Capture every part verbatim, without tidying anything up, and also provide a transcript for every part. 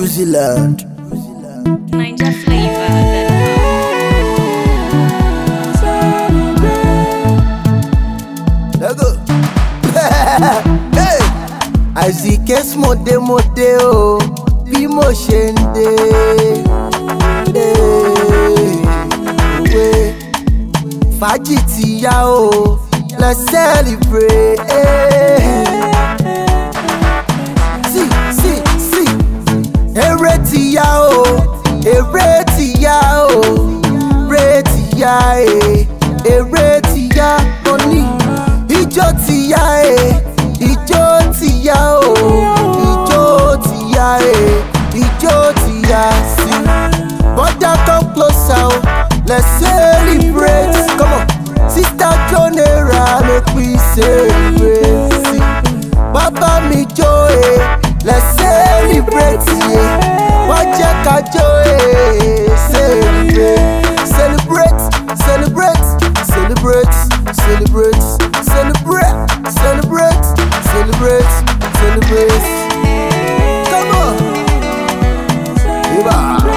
New Zealand. Niger flavor. Let's go. Hey, Àìsíkẹ́ mọ̀dé mọ̀dé o, bí mo ṣe ń dé. Fàájì ti yá o, let's celebrate. Sí, sí, sí, eré ti yá o, eré ti yá o, eré ti yá e, eré ti yá money. Ijó ti yá e, ijó ti yá o, ijó ti yá e, ijó ti yá sí. Brother come closer o, let's celebrate. Come on, sister Jonera, make we celebrate. See, Baba mi jó e, let's celebrate. Yeah, wájẹ ká jó e, celebrate, celebrate, celebrate, celebrate, celebrate, celebrate, celebrate, celebrate, celebrate. Come on, Eba.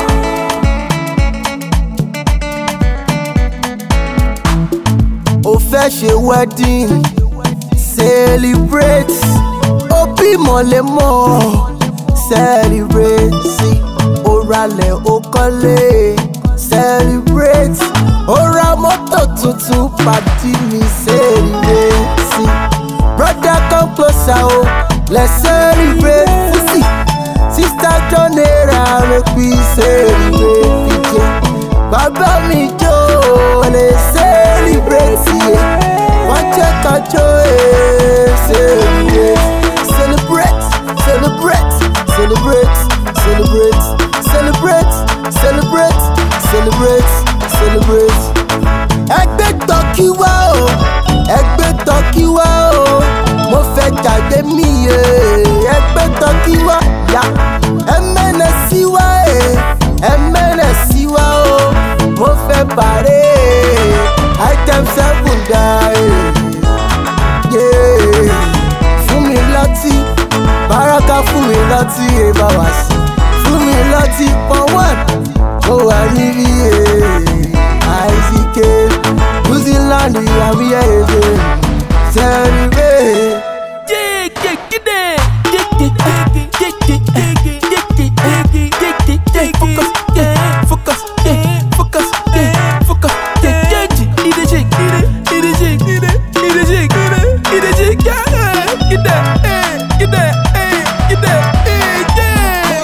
Ó fẹ́ ṣe wedding, celebrate. Ó bímọ lẹ́mọ̀, celebrate. Sí, ó ralẹ̀ ó kọ́lé, celebrate. Ó ra mọ́tò tuntun pàdé mi, celebrate. Sí, brother come closer o, let's celebrate. Sí, sister Jonera, make we celebrate. Bàbá mi jó, let's celebrate. Wájẹ ká jó e, celebrate, celebrate, celebrate, celebrate, celebrate, celebrate, celebrate, celebrate, celebrate. Ẹgbẹ́ tọ́kí wá o, ẹgbẹ́ tọ́kí wá o, mo fẹ́ jáde mí yé. Ẹgbẹ́ tọ́kí wá yá, ẹmẹ́nẹ̀ sí wá e, ẹmẹ́nẹ̀ sí wá o, mo fẹ́ bàrẹ́ item seven die. Yeah, fún mi lọ́tí, Baraka fún mi lọ́tí, eba wá sí. Fún mi lọ́tí for one, ó wà níbí Àìsíkẹ́, New Zealand àmì ẹ̀yẹ, celebrate.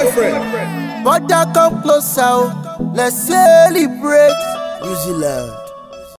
Brother come closer, let's celebrate. New Zealand.